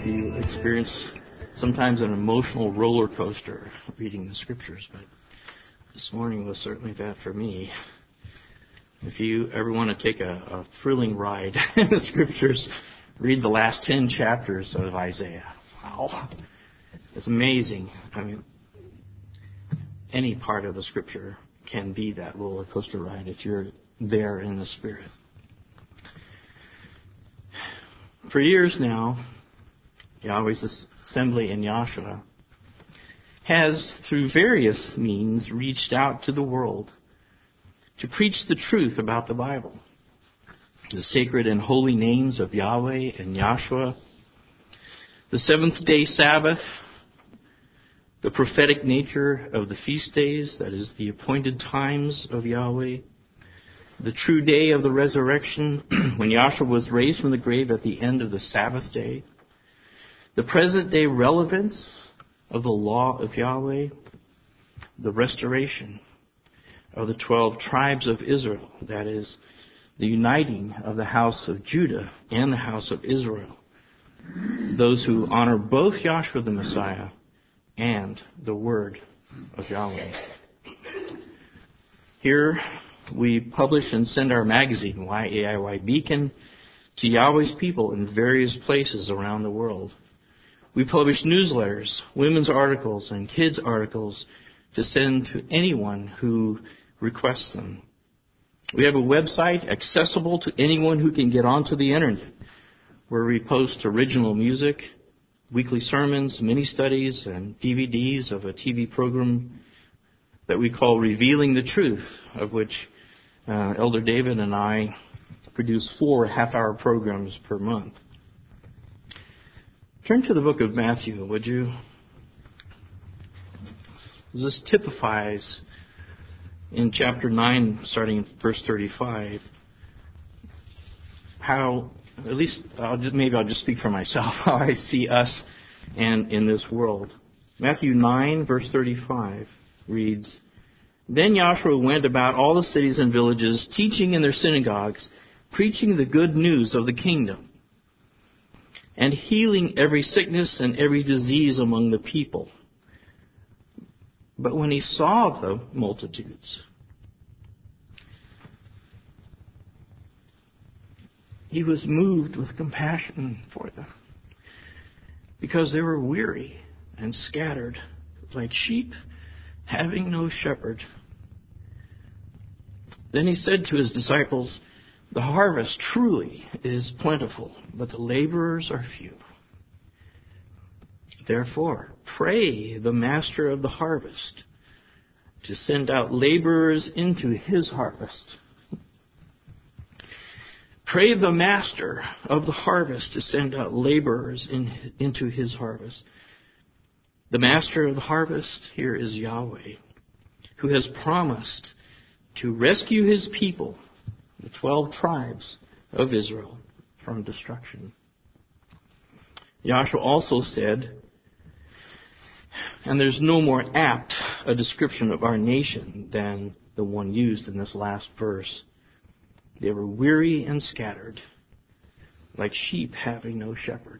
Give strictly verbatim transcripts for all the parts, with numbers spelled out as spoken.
if you experience sometimes an emotional roller coaster reading the Scriptures, but this morning was certainly that for me. If you ever want to take a, a thrilling ride in the Scriptures, read the last ten chapters of Isaiah. Wow. It's amazing. I mean, any part of the Scripture can be that roller coaster ride if you're there in the Spirit. For years now, Yahweh's Assembly in Yahshua has, through various means, reached out to the world to preach the truth about the Bible, the sacred and holy names of Yahweh and Yahshua, the seventh-day Sabbath, the prophetic nature of the feast days, that is, the appointed times of Yahweh, the true day of the resurrection, when Yahshua was raised from the grave at the end of the Sabbath day, the present-day relevance of the law of Yahweh, the restoration of the twelve tribes of Israel, that is, the uniting of the house of Judah and the house of Israel, those who honor both Yahshua the Messiah and the Word of Yahweh. Here we publish and send our magazine, Y A I Y Beacon, to Yahweh's people in various places around the world. We publish newsletters, women's articles, and kids' articles to send to anyone who requests them. We have a website accessible to anyone who can get onto the internet, where we post original music, weekly sermons, mini-studies, and D V Ds of a T V program that we call Revealing the Truth, of which uh, Elder David and I produce four half-hour programs per month. Turn to the book of Matthew, would you? This typifies in chapter nine, starting in verse thirty-five, how, at least I'll just, maybe I'll just speak for myself, how I see us and in this world. Matthew nine, verse thirty-five reads, "Then Yahshua went about all the cities and villages, teaching in their synagogues, preaching the good news of the kingdom, and healing every sickness and every disease among the people. But when he saw the multitudes, he was moved with compassion for them, because they were weary and scattered like sheep having no shepherd. Then he said to his disciples, 'The harvest truly is plentiful, but the laborers are few. Therefore, pray the master of the harvest to send out laborers into his harvest.'" Pray the master of the harvest to send out laborers in, into his harvest. The master of the harvest here is Yahweh, who has promised to rescue his people, the twelve tribes of Israel, from destruction. Yahshua also said, and there's no more apt a description of our nation than the one used in this last verse, "They were weary and scattered, like sheep having no shepherd."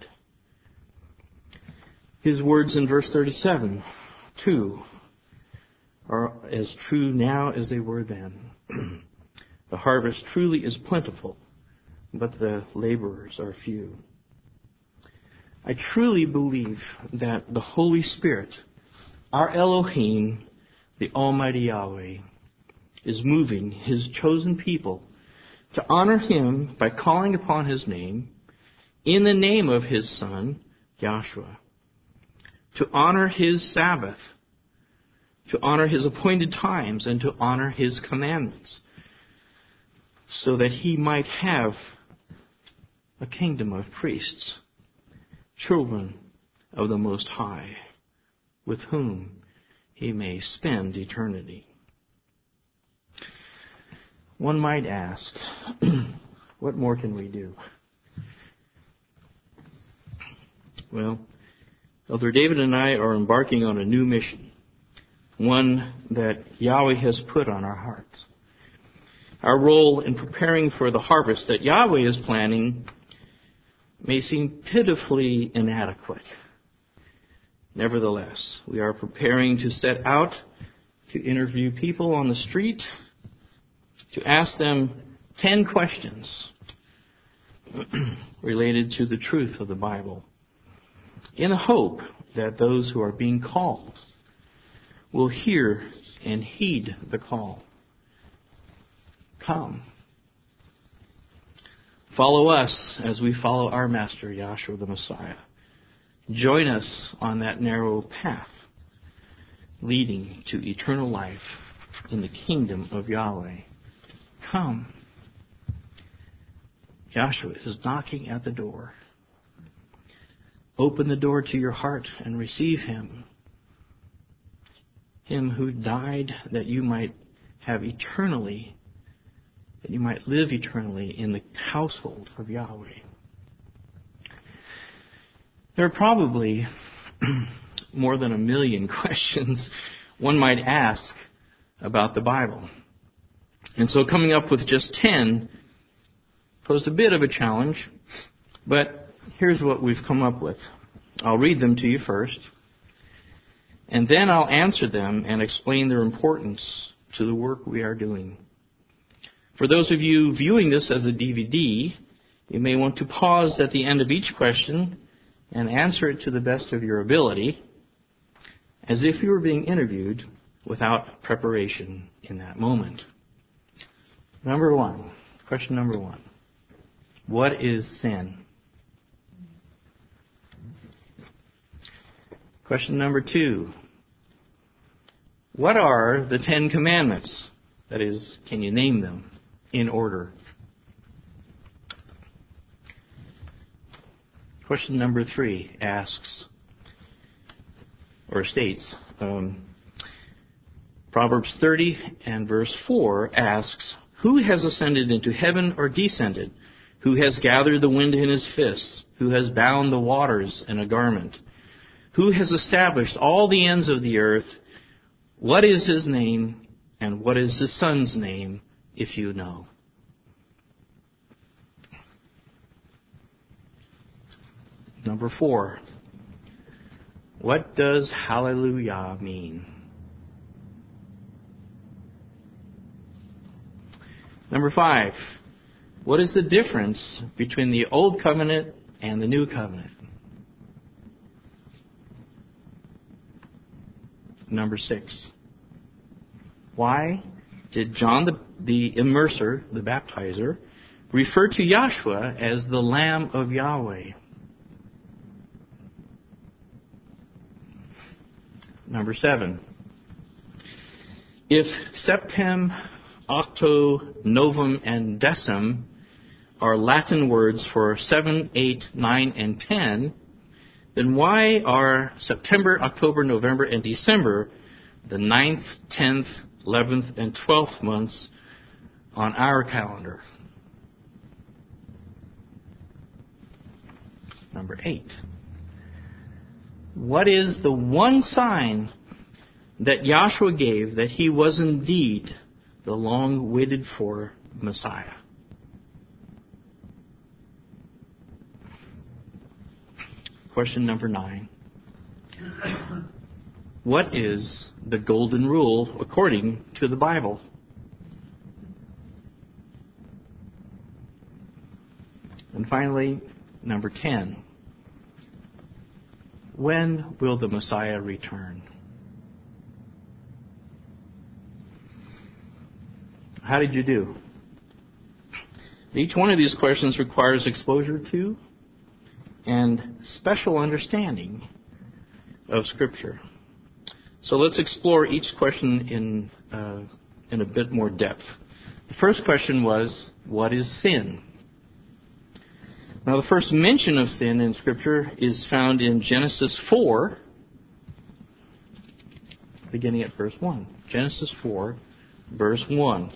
His words in verse thirty-seven, too, are as true now as they were then. "The harvest truly is plentiful, but the laborers are few." I truly believe that the Holy Spirit, our Elohim, the Almighty Yahweh, is moving his chosen people to honor him by calling upon his name, in the name of his Son, Yahshua, to honor his Sabbath, to honor his appointed times, and to honor his commandments, so that he might have a kingdom of priests, children of the Most High, with whom he may spend eternity. One might ask, what more can we do? Well, Elder David and I are embarking on a new mission, one that Yahweh has put on our hearts. Our role in preparing for the harvest that Yahweh is planning may seem pitifully inadequate. Nevertheless, we are preparing to set out to interview people on the street, to ask them ten questions related to the truth of the Bible, in the hope that those who are being called will hear and heed the call. Come. Follow us as we follow our Master, Yahshua the Messiah. Join us on that narrow path leading to eternal life in the kingdom of Yahweh. Come. Yahshua is knocking at the door. Open the door to your heart and receive Him. Him who died that you might have eternally, that you might live eternally in the household of Yahweh. There are probably more than a million questions one might ask about the Bible. And so coming up with just ten posed a bit of a challenge, but here's what we've come up with. I'll read them to you first, and then I'll answer them and explain their importance to the work we are doing. For those of you viewing this as a D V D, you may want to pause at the end of each question and answer it to the best of your ability, as if you were being interviewed without preparation in that moment. Number one, question number one. What is sin? Question number two. What are the Ten Commandments? That is, can you name them in order? Question number three asks, or states, um, Proverbs thirty and verse four asks, who has ascended into heaven or descended? Who has gathered the wind in his fists? Who has bound the waters in a garment? Who has established all the ends of the earth? What is his name, and what is his son's name, if you know? Number four. What does hallelujah mean? Number five. What is the difference between the Old Covenant and the New Covenant? Number six. Why did John the, the Immerser, the baptizer, refer to Yahshua as the Lamb of Yahweh? Number seven. If Septem, Octo, Novum, and Decem are Latin words for seven, eight, nine, and ten, then why are September, October, November, and December the ninth, tenth, eleventh, and twelfth months on our calendar? Number eight. What is the one sign that Yahshua gave that he was indeed the long-waited for Messiah? Question number nine. What is the golden rule according to the Bible? And finally, number ten. When will the Messiah return? How did you do? Each one of these questions requires exposure to and special understanding of Scripture. So let's explore each question in uh, in a bit more depth. The first question was, what is sin? Now, the first mention of sin in Scripture is found in Genesis four, beginning at verse one. Genesis four, verse one.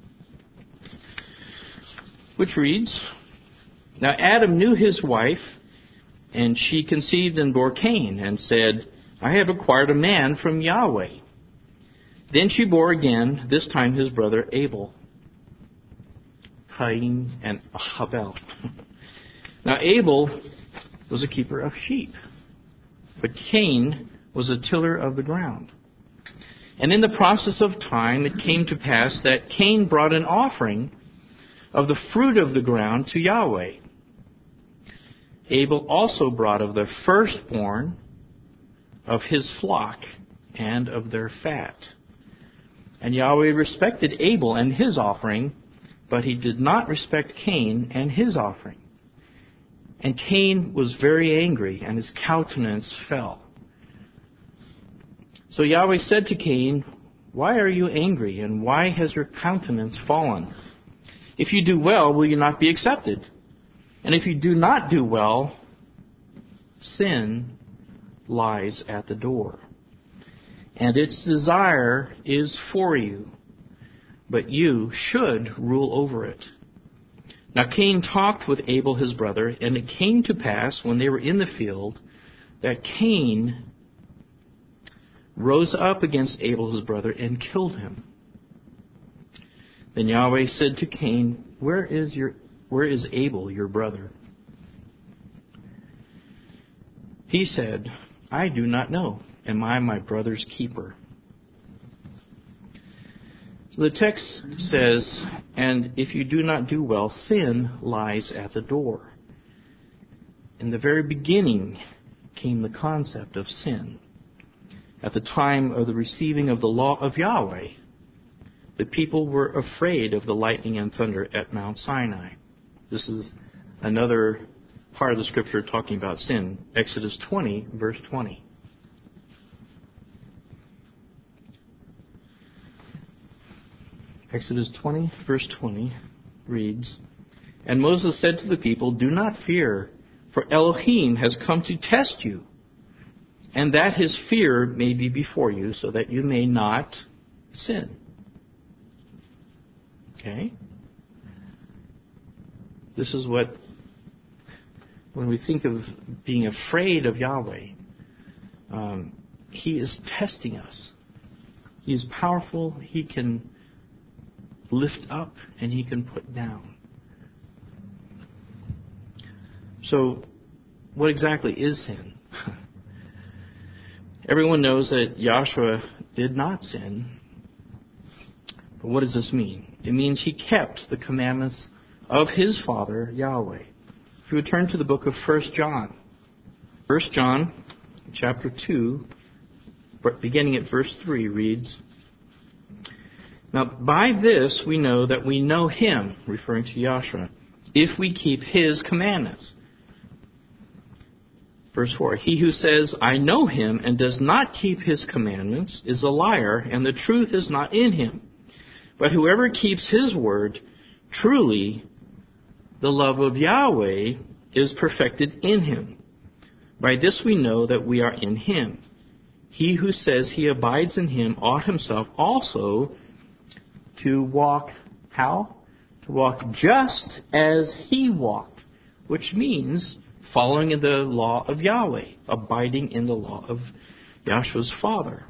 Which reads, Now Adam knew his wife, and she conceived and bore Cain, and said, I have acquired a man from Yahweh. Then she bore again, this time his brother Abel. Cain and Abel. Now Abel was a keeper of sheep, but Cain was a tiller of the ground. And in the process of time, it came to pass that Cain brought an offering of the fruit of the ground to Yahweh. Abel also brought of the firstborn of his flock and of their fat. And Yahweh respected Abel and his offering, but he did not respect Cain and his offering. And Cain was very angry, and his countenance fell. So Yahweh said to Cain, "Why are you angry, and why has your countenance fallen? If you do well, will you not be accepted? And if you do not do well, sin lies at the door. And its desire is for you, but you should rule over it." Now Cain talked with Abel his brother, and it came to pass, when they were in the field, that Cain rose up against Abel his brother and killed him. Then Yahweh said to Cain, Where is your where is Abel your brother?" He said, "I do not know. Am I my brother's keeper?" So the text says, "And if you do not do well, sin lies at the door." In the very beginning came the concept of sin. At the time of the receiving of the law of Yahweh, the people were afraid of the lightning and thunder at Mount Sinai. This is another part of the scripture talking about sin. Exodus twenty, verse twenty. Exodus twenty, verse twenty reads, "And Moses said to the people, 'Do not fear, for Elohim has come to test you, and that his fear may be before you, so that you may not sin.'" Okay? This is what, when we think of being afraid of Yahweh, um, He is testing us. He is powerful. He can lift up and He can put down. So, what exactly is sin? Everyone knows that Joshua did not sin. But what does this mean? It means he kept the commandments of his Father, Yahweh. If you would turn to the book of First John. First John, chapter two, beginning at verse three, reads, "Now by this we know that we know Him," referring to Joshua, "if we keep His commandments." Verse four, "He who says, 'I know Him,' and does not keep His commandments is a liar, and the truth is not in him. But whoever keeps His word, truly the love of Yahweh is perfected in him. By this we know that we are in Him. He who says he abides in Him ought himself also to walk," how? "To walk just as He walked," which means following in the law of Yahweh, abiding in the law of Yahshua's Father.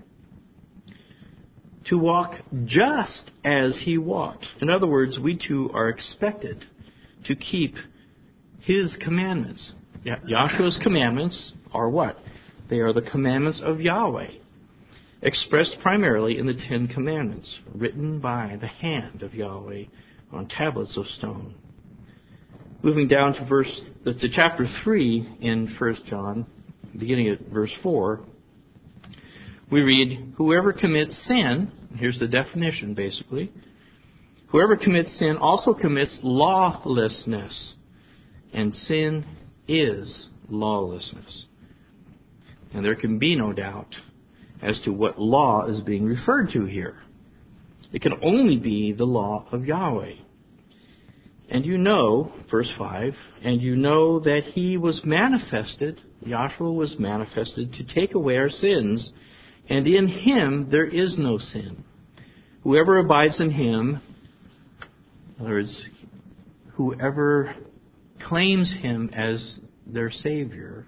To walk just as He walked. In other words, we too are expected to keep His commandments. Yahshua's commandments are what? They are the commandments of Yahweh, expressed primarily in the Ten Commandments, written by the hand of Yahweh on tablets of stone. Moving down to verse to chapter three in First John, beginning at verse four, we read, "Whoever commits sin," here's the definition basically, "whoever commits sin also commits lawlessness, and sin is lawlessness." And there can be no doubt as to what law is being referred to here. It can only be the law of Yahweh. "And you know," verse five, "and you know that He was manifested," Yahshua was manifested, "to take away our sins, and in Him there is no sin. Whoever abides in Him," in other words, whoever claims Him as their Savior,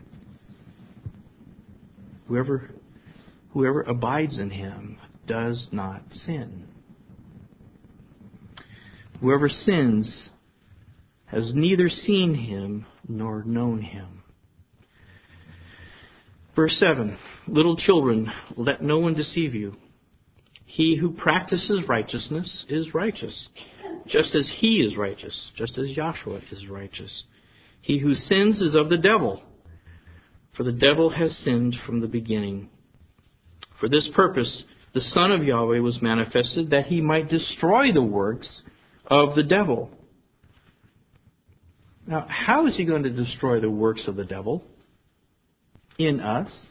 whoever whoever abides in Him does not sin. Whoever sins has neither seen him nor known him. Verse seven, little children, let no one deceive you. He who practices righteousness is righteous, just as he is righteous, just as Yahshua is righteous. He who sins is of the devil, for the devil has sinned from the beginning. For this purpose, the Son of Yahweh was manifested, that he might destroy the works of the devil. Now, how is he going to destroy the works of the devil? In us.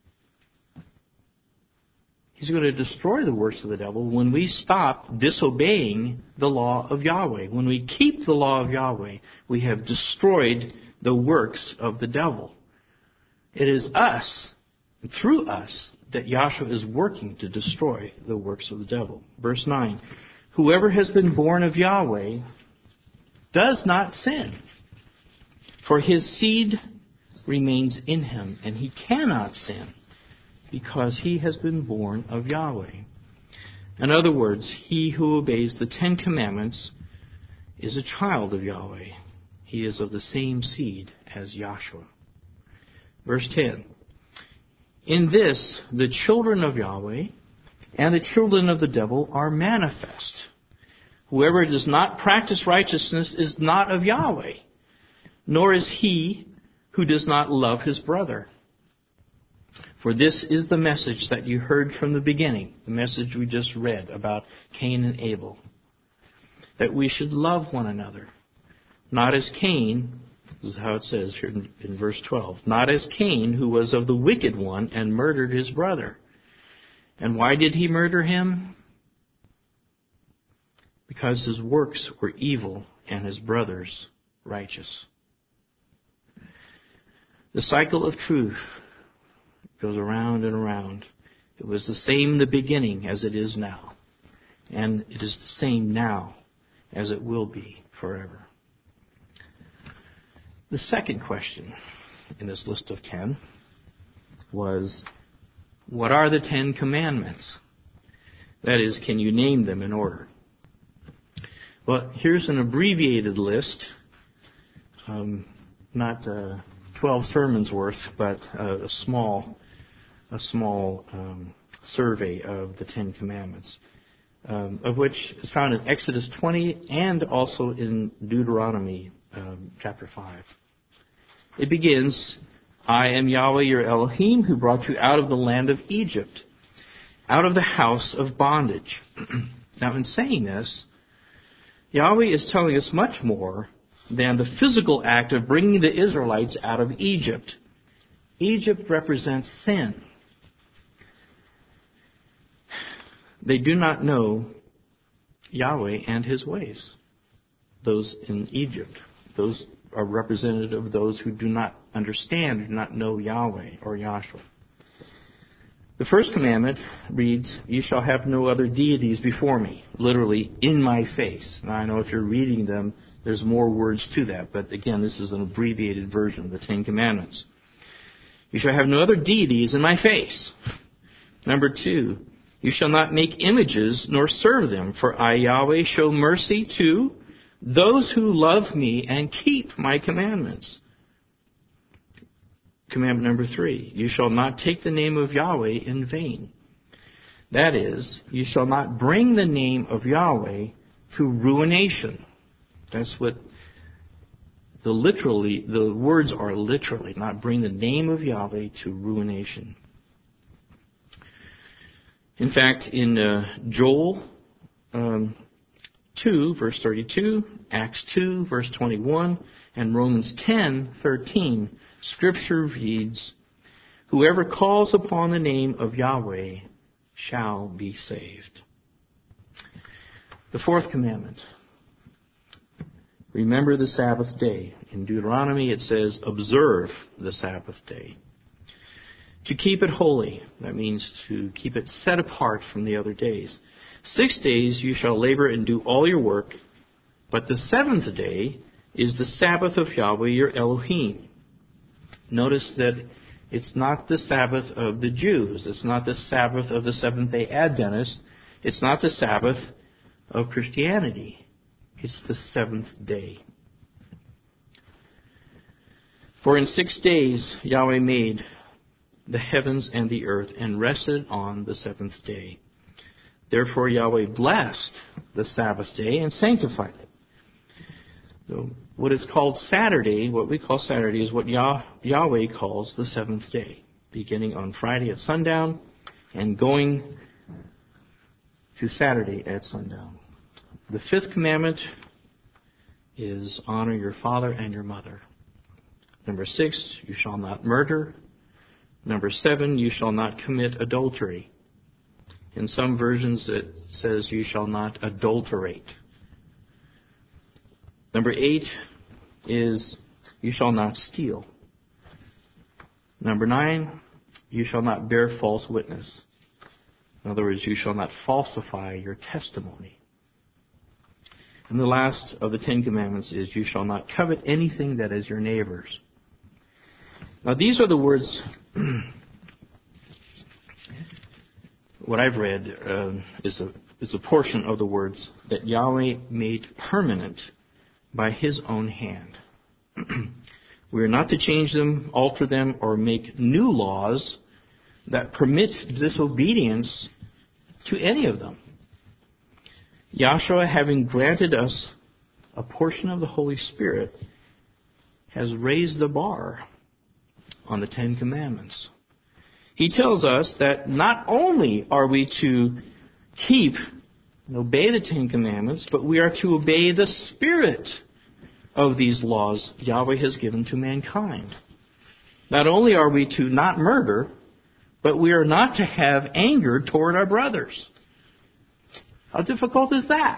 He's going to destroy the works of the devil when we stop disobeying the law of Yahweh. When we keep the law of Yahweh, we have destroyed the works of the devil. It is us, through us, that Yahshua is working to destroy the works of the devil. Verse nine, whoever has been born of Yahweh does not sin, for his seed remains in him, and he cannot sin, because he has been born of Yahweh. In other words, he who obeys the Ten Commandments is a child of Yahweh. He is of the same seed as Yahshua. Verse ten. In this, the children of Yahweh and the children of the devil are manifest. Whoever does not practice righteousness is not of Yahweh, nor is he who does not love his brother. For this is the message that you heard from the beginning, the message we just read about Cain and Abel, that we should love one another, not as Cain, this is how it says here in, in verse twelve, not as Cain, who was of the wicked one and murdered his brother. And why did he murder him? Because his works were evil and his brother's righteous. The cycle of truth goes around and around. It was the same in the beginning as it is now. And it is the same now as it will be forever. The second question in this list of ten was, what are the Ten Commandments? That is, can you name them in order? Well, here's an abbreviated list, um, not uh, twelve sermons worth, but uh, a small a small um, survey of the Ten Commandments, um, of which is found in Exodus twenty and also in Deuteronomy um, chapter five. It begins, I am Yahweh your Elohim, who brought you out of the land of Egypt, out of the house of bondage. Now, in saying this, Yahweh is telling us much more than the physical act of bringing the Israelites out of Egypt. Egypt represents sin. They do not know Yahweh and his ways. Those in Egypt. Those are representative of those who do not understand, do not know Yahweh or Yahshua. The first commandment reads, you shall have no other deities before me. Literally, in my face. Now, I know if you're reading them, there's more words to that. But again, this is an abbreviated version of the Ten Commandments. You shall have no other deities in my face. Number two, you shall not make images nor serve them, for I, Yahweh, show mercy to those who love me and keep my commandments. Commandment number three, you shall not take the name of Yahweh in vain. That is, you shall not bring the name of Yahweh to ruination. That's what the literally, the words are literally, not bring the name of Yahweh to ruination. In fact, in uh, Joel um, two, verse thirty-two, Acts two, verse twenty-one, and Romans ten, thirteen, Scripture reads, whoever calls upon the name of Yahweh shall be saved. The fourth commandment, remember the Sabbath day. In Deuteronomy it says, observe the Sabbath day. To keep it holy, that means to keep it set apart from the other days. Six days you shall labor and do all your work, but the seventh day is the Sabbath of Yahweh your Elohim. Notice that it's not the Sabbath of the Jews. It's not the Sabbath of the Seventh-day Adventists. It's not the Sabbath of Christianity. It's the seventh day. For in six days Yahweh made the heavens and the earth, and rested on the seventh day. Therefore Yahweh blessed the Sabbath day and sanctified it. So what is called Saturday, what we call Saturday, is what Yah- Yahweh calls the seventh day, beginning on Friday at sundown and going to Saturday at sundown. The fifth commandment is honor your father and your mother. Number six, you shall not murder. Number seven, you shall not commit adultery. In some versions it says you shall not adulterate. Number eight is you shall not steal. Number nine, you shall not bear false witness. In other words, you shall not falsify your testimony. And the last of the Ten Commandments is you shall not covet anything that is your neighbor's. Now these are the words, what I've read uh, is, a, is a portion of the words that Yahweh made permanent by His own hand. We are not to change them, alter them, or make new laws that permit disobedience to any of them. Yahshua, having granted us a portion of the Holy Spirit, has raised the bar on the Ten Commandments. He tells us that not only are we to keep and obey the Ten Commandments, but we are to obey the spirit of these laws Yahweh has given to mankind. Not only are we to not murder, but we are not to have anger toward our brothers. How difficult is that?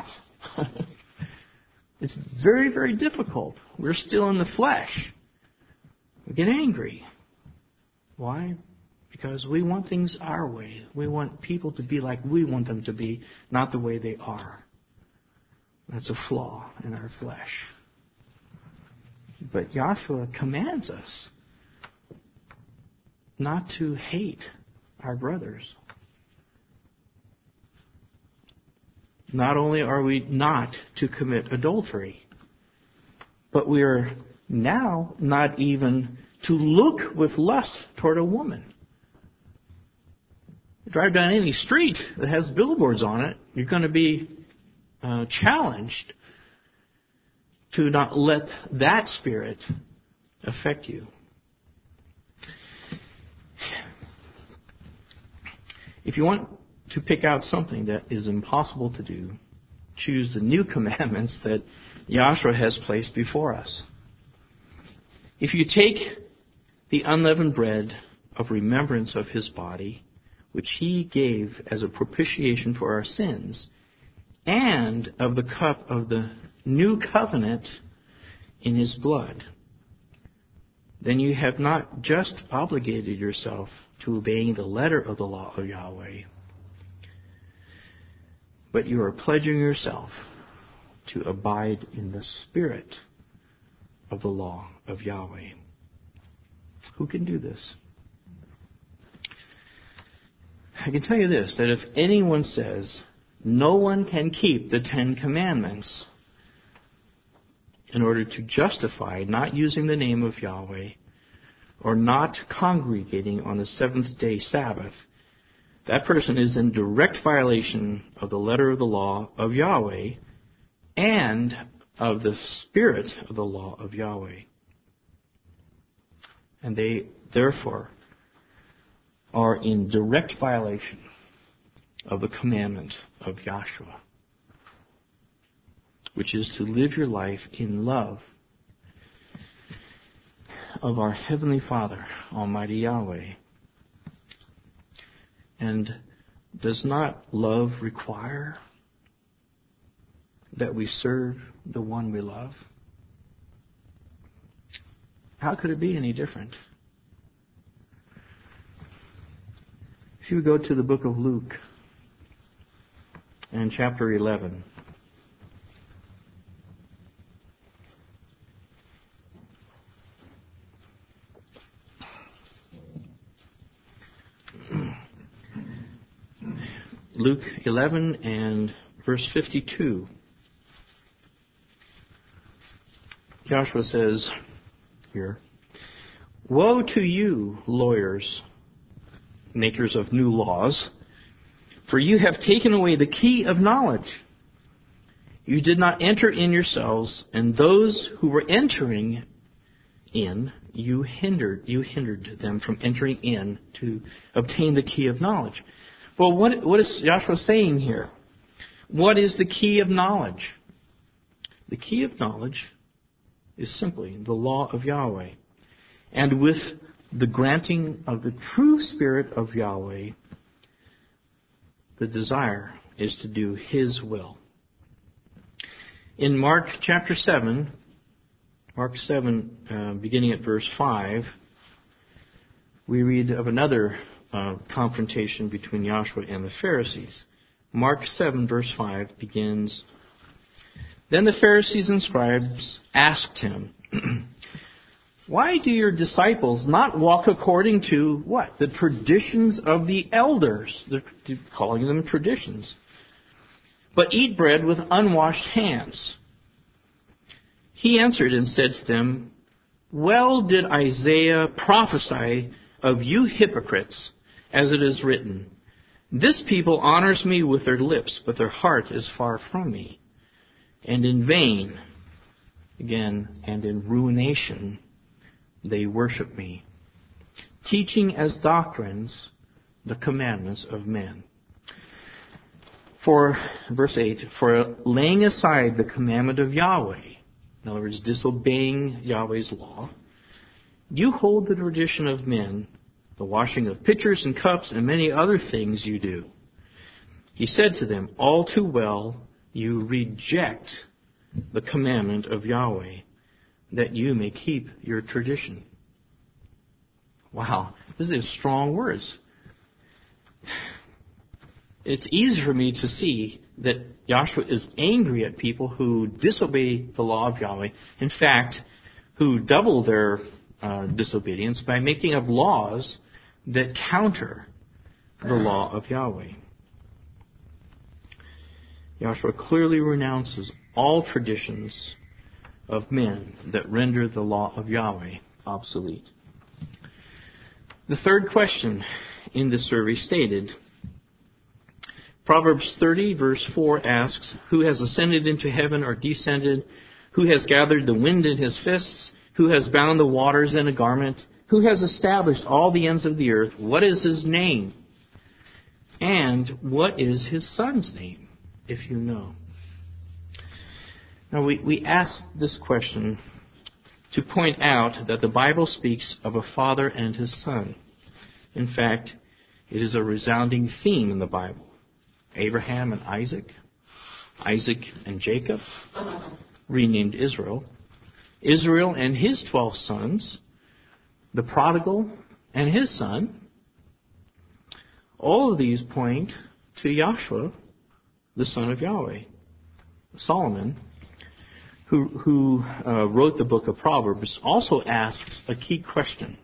It's very, very difficult. We're still in the flesh. We get angry. Why? Because we want things our way. We want people to be like we want them to be, not the way they are. That's a flaw in our flesh. But Yahshua commands us not to hate our brothers. Not only are we not to commit adultery, but we are now not even to look with lust toward a woman. You drive down any street that has billboards on it, you're going to be uh, challenged to not let that spirit affect you. If you want to pick out something that is impossible to do, choose the new commandments that Yahshua has placed before us. If you take the unleavened bread of remembrance of His body, which He gave as a propitiation for our sins, and of the cup of the new covenant in His blood, then you have not just obligated yourself to obeying the letter of the law of Yahweh, but you are pledging yourself to abide in the spirit of the law of Yahweh. Who can do this? I can tell you this, that if anyone says no one can keep the Ten Commandments in order to justify not using the name of Yahweh or not congregating on the seventh day Sabbath, that person is in direct violation of the letter of the law of Yahweh and of the spirit of the law of Yahweh. And they, therefore, are in direct violation of the commandment of Yahshua, which is to live your life in love of our Heavenly Father, Almighty Yahweh. And does not love require that we serve the one we love? How could it be any different? If you go to the book of Luke and chapter eleven. Luke eleven and verse fifty-two. Joshua says here, Woe to you, lawyers, makers of new laws, for you have taken away the key of knowledge. You did not enter in yourselves, and those who were entering in, you hindered, you hindered them from entering in to obtain the key of knowledge. Well, what, what is Joshua saying here? What is the key of knowledge? The key of knowledge is simply the law of Yahweh. And with the granting of the true Spirit of Yahweh, the desire is to do His will. In Mark chapter seven, Mark seven, uh, beginning at verse five, we read of another uh, confrontation between Joshua and the Pharisees. Mark seven, verse five begins, Then the Pharisees and scribes asked him, Why do your disciples not walk according to what? The traditions of the elders. They're calling them traditions. But eat bread with unwashed hands. He answered and said to them, Well did Isaiah prophesy of you hypocrites, as it is written, This people honors me with their lips, but their heart is far from me. And in vain, again, and in ruination, they worship me, teaching as doctrines the commandments of men. For, verse eight, for laying aside the commandment of Yahweh, in other words, disobeying Yahweh's law, you hold the tradition of men, the washing of pitchers and cups, and many other things you do. He said to them, All too well, you reject the commandment of Yahweh, that you may keep your tradition. Wow, this is strong words. It's easy for me to see that Joshua is angry at people who disobey the law of Yahweh. In fact, who double their uh, disobedience by making up laws that counter the law of Yahweh. Joshua clearly renounces all traditions of men that render the law of Yahweh obsolete. The third question in the survey stated, Proverbs thirty, verse four asks, Who has ascended into heaven or descended? Who has gathered the wind in his fists? Who has bound the waters in a garment? Who has established all the ends of the earth? What is his name? And what is his son's name, if you know? Now, we, we ask this question to point out that the Bible speaks of a father and his son. In fact, it is a resounding theme in the Bible. Abraham and Isaac, Isaac and Jacob, renamed Israel, Israel and his twelve sons, the prodigal and his son. All of these point to Joshua, the son of Yahweh. Solomon, who, who uh, wrote the book of Proverbs, also asks a key question.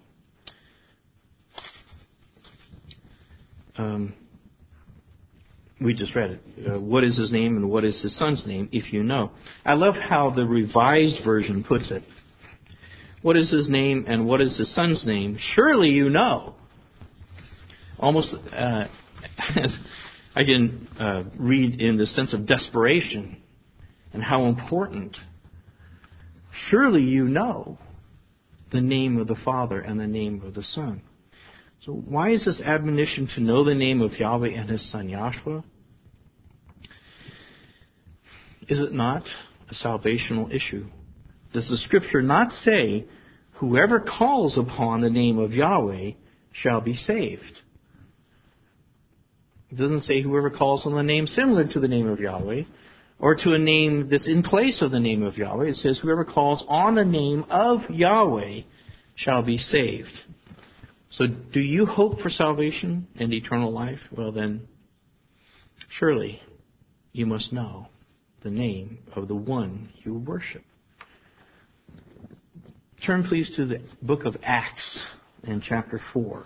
Um, we just read it. Uh, what is his name and what is his son's name, if you know? I love how the Revised Version puts it. What is his name and what is his son's name? Surely you know. Almost, uh, as I can uh, read in the sense of desperation and how important. Surely you know the name of the Father and the name of the Son. So why is this admonition to know the name of Yahweh and His Son Yahshua? Is it not a salvational issue? Does the Scripture not say, whoever calls upon the name of Yahweh shall be saved? It doesn't say whoever calls on the name similar to the name of Yahweh, or to a name that's in place of the name of Yahweh. It says whoever calls on the name of Yahweh shall be saved. So do you hope for salvation and eternal life? Well then, surely you must know the name of the one you worship. Turn please to the book of Acts in chapter four.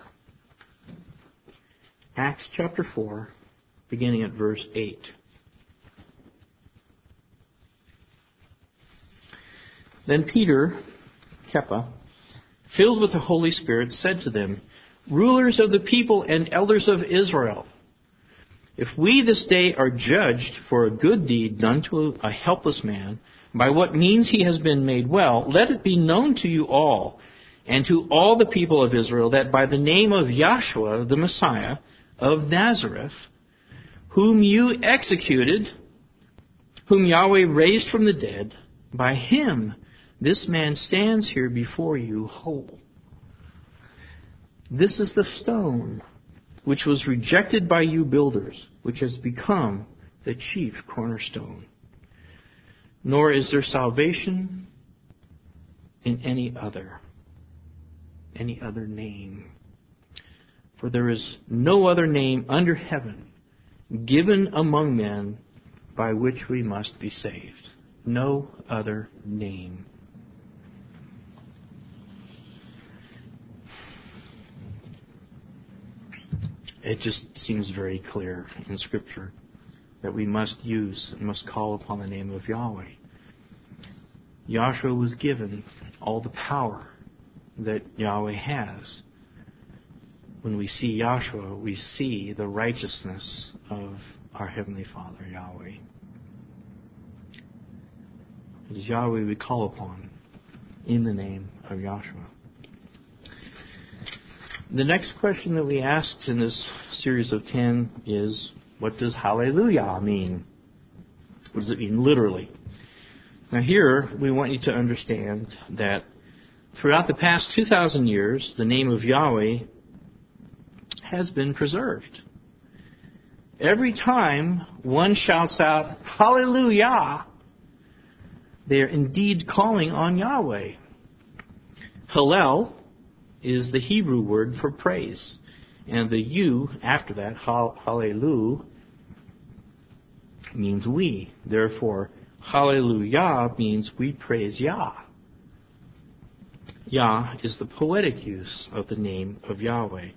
Acts chapter four, beginning at verse eight. Then Peter, Kepha, filled with the Holy Spirit, said to them, "Rulers of the people and elders of Israel, if we this day are judged for a good deed done to a helpless man, by what means he has been made well, let it be known to you all, and to all the people of Israel, that by the name of Yahshua, the Messiah, of Nazareth, whom you executed, whom Yahweh raised from the dead, by him this man stands here before you whole. This is the stone which was rejected by you builders, which has become the chief cornerstone. Nor is there salvation in any other, any other name. For there is no other name under heaven given among men by which we must be saved." No other name. It just seems very clear in Scripture that we must use and must call upon the name of Yahweh. Yahshua was given all the power that Yahweh has. When we see Yahshua, we see the righteousness of our Heavenly Father, Yahweh. It is Yahweh we call upon in the name of Yahshua. The next question that we asked in this series of ten is, what does hallelujah mean? What does it mean literally? Now here, we want you to understand that throughout the past two thousand years, the name of Yahweh has been preserved. Every time one shouts out, hallelujah, they are indeed calling on Yahweh. Hallel is the Hebrew word for praise. And the you after that, hallelu, means we. Therefore, hallelujah means we praise Yah. Yah is the poetic use of the name of Yahweh.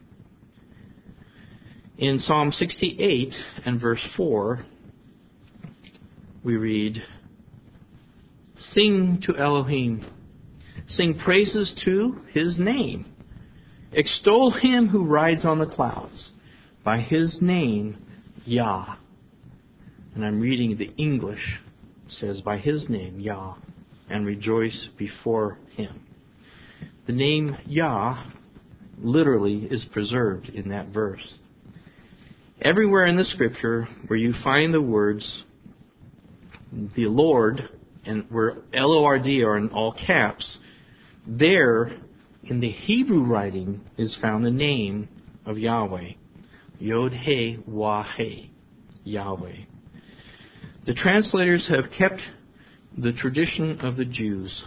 In Psalm sixty-eight and verse four, we read, "Sing to Elohim, sing praises to His name. Extol Him who rides on the clouds, by His name, Yah." And I'm reading the English. It says, by His name, Yah, and rejoice before Him. The name Yah literally is preserved in that verse. Everywhere in the Scripture where you find the words, the Lord, and where L O R D are in all caps, there in the Hebrew writing is found the name of Yahweh. Yod-He Wah-He, Yahweh. The translators have kept the tradition of the Jews.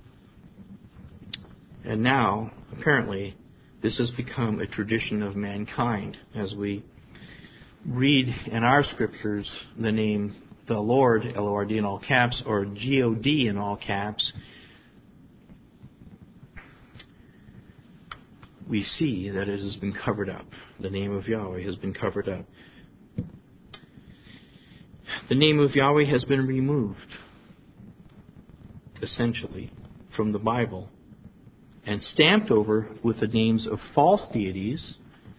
And now, apparently, this has become a tradition of mankind. As we read in our scriptures the name the Lord, L O R D in all caps, or G O D in all caps, we see that it has been covered up. The name of Yahweh has been covered up. The name of Yahweh has been removed, essentially, from the Bible and stamped over with the names of false deities,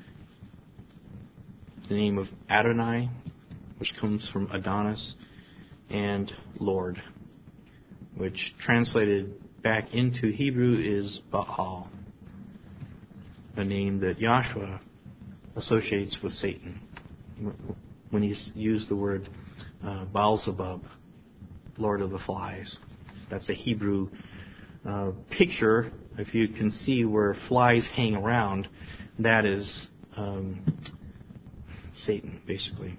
the name of Adonai, which comes from Adonis, and Lord, which translated back into Hebrew is Baal, a name that Yahshua associates with Satan when he's used the word uh, Baal-zebub, Lord of the Flies. That's a Hebrew uh, picture. If you can see where flies hang around, that is um, Satan, basically.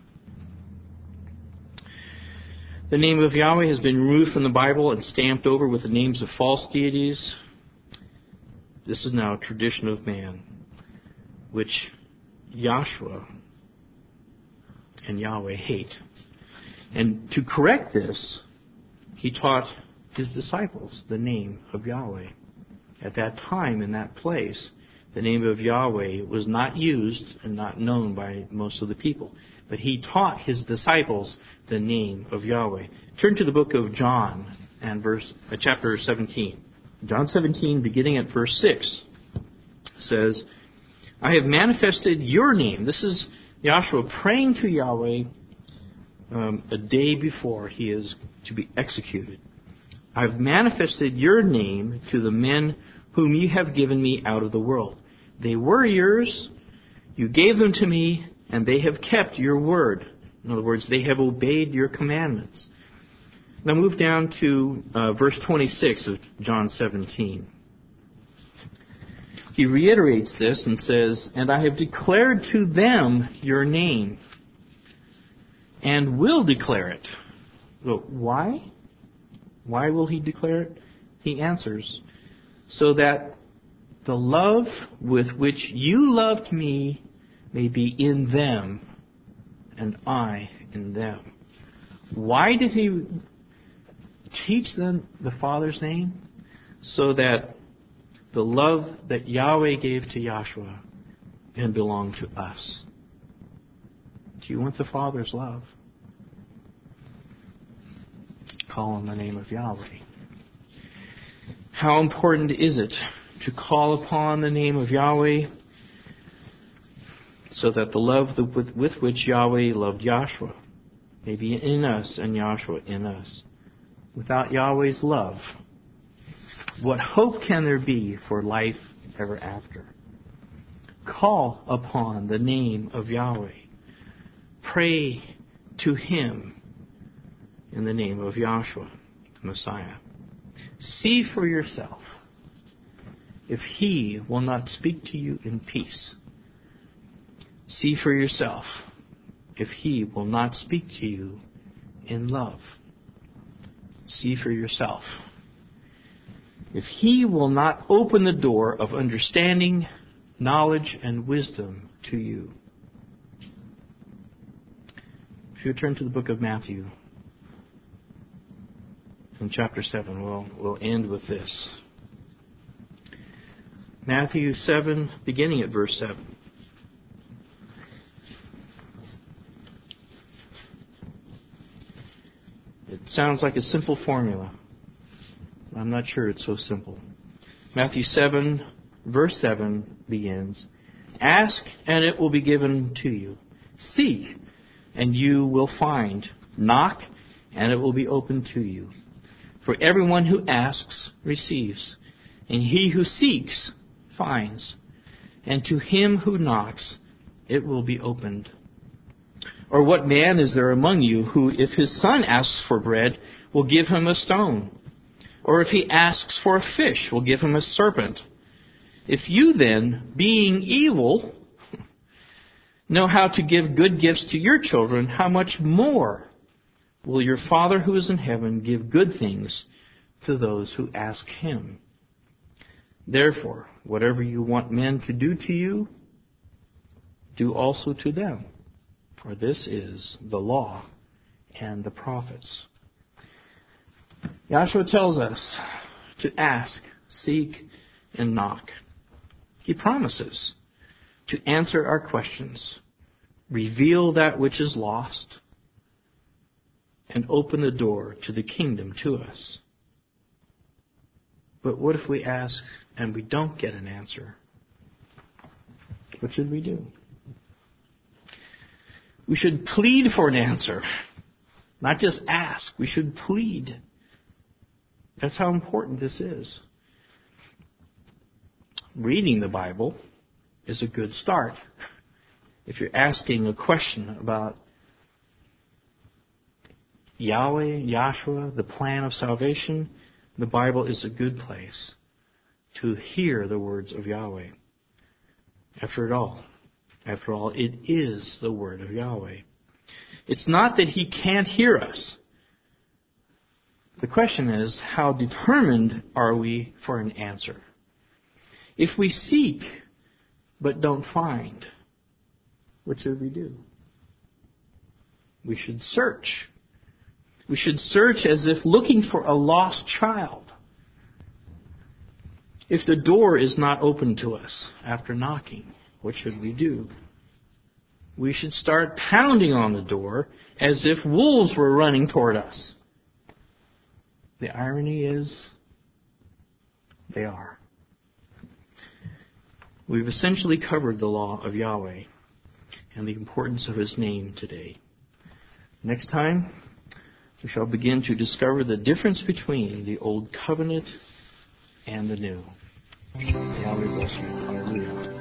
The name of Yahweh has been removed from the Bible and stamped over with the names of false deities. This is now a tradition of man, which Yahshua and Yahweh hate. And to correct this, He taught His disciples the name of Yahweh. At that time, in that place, the name of Yahweh was not used and not known by most of the people. But He taught His disciples the name of Yahweh. Turn to the book of John and verse uh, chapter seventeen. John seventeen, beginning at verse six, says, I have manifested your name. This is Joshua praying to Yahweh um, a day before he is to be executed. I have manifested your name to the men whom you have given me out of the world. They were yours, you gave them to me, and they have kept your word. In other words, they have obeyed your commandments. Now move down to uh, verse twenty-six of John seventeen. He reiterates this and says, and I have declared to them your name, and will declare it. Well, why? Why will he declare it? He answers, so that the love with which you loved me may be in them, and I in them. Why did he teach them the Father's name? So that the love that Yahweh gave to Joshua can belong to us. Do you want the Father's love? Call on the name of Yahweh. How important is it to call upon the name of Yahweh so that the love with, with which Yahweh loved Joshua may be in us and Joshua in us? Without Yahweh's love, what hope can there be for life ever after? Call upon the name of Yahweh. Pray to Him in the name of Joshua, the Messiah. See for yourself if He will not speak to you in peace. See for yourself if He will not speak to you in love. See for yourself if He will not open the door of understanding, knowledge, and wisdom to you. If you turn to the book of Matthew, in chapter seven, we'll, we'll end with this. Matthew seven, beginning at verse seven. It sounds like a simple formula. I'm not sure it's so simple. Matthew seven, verse seven begins, ask, and it will be given to you. Seek, and you will find. Knock, and it will be opened to you. For everyone who asks receives, and he who seeks finds, and to him who knocks it will be opened. Or what man is there among you who, if his son asks for bread, will give him a stone? Or if he asks for a fish, will give him a serpent? If you then, being evil, know how to give good gifts to your children, how much more will your Father who is in heaven give good things to those who ask Him? Therefore, whatever you want men to do to you, do also to them. For this is the law and the prophets. Joshua tells us to ask, seek, and knock. He promises to answer our questions, reveal that which is lost, and open the door to the kingdom to us. But what if we ask and we don't get an answer? What should we do? We should plead for an answer. Not just ask. We should plead. That's how important this is. Reading the Bible is a good start. If you're asking a question about Yahweh, Yahshua, the plan of salvation, the Bible is a good place to hear the words of Yahweh. After all, after all, it is the word of Yahweh. It's not that He can't hear us. The question is, how determined are we for an answer? If we seek but don't find, what should we do? We should search. We should search as if looking for a lost child. If the door is not open to us after knocking, what should we do? We should start pounding on the door as if wolves were running toward us. The irony is, They are. We've essentially covered the law of Yahweh and the importance of His name today. Next time, we shall begin to discover the difference between the Old Covenant and the New. May Yahweh bless you. Hallelujah.